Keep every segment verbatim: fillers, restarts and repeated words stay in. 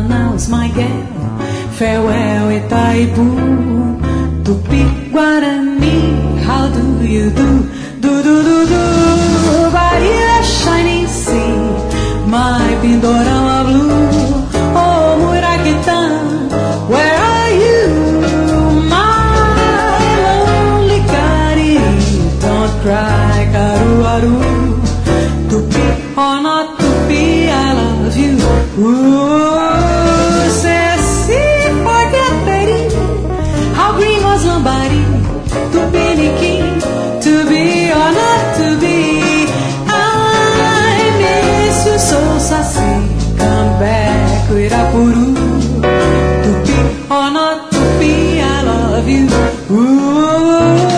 Manaus, my gal. Farewell, Itaipu, Tupi, Guarani. How do you do? Do, do, do, do. Bahia, shining sea, my Pindorama blue. Oh, Muraquitã, where are you? My lonely Cariri, don't cry, Caruaru. Tupi or not Tupi, I love you. Ooh, Ceci, forget Betty. How green was Lambari? Tupiniquim, to be or not to be. I miss you so, Saci. Come back, Irapuru. Tupi or not Tupi, I love you. Ooh.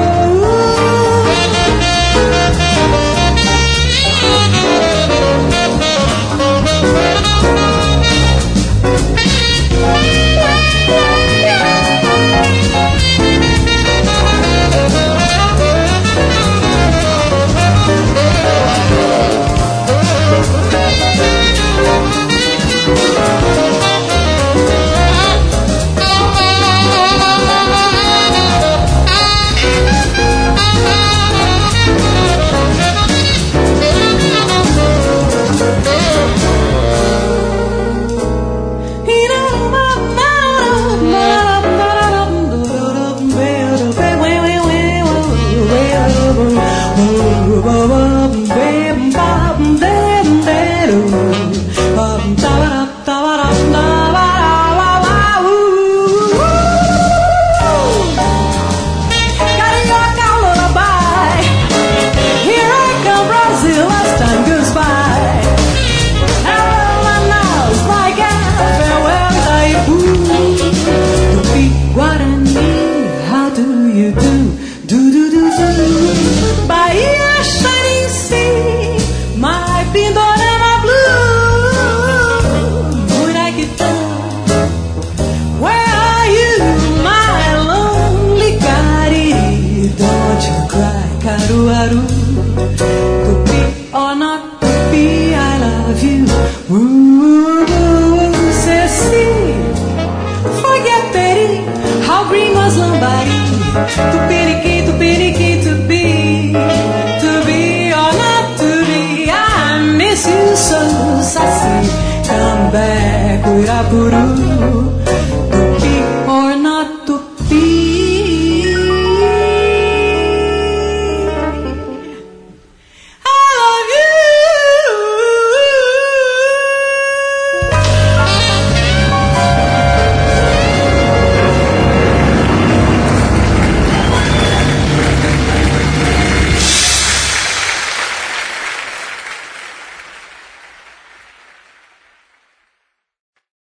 Tupiniquim, Tupiniquim, to be, to be or not to be. I miss you so, Saci. Come back, Irapuru.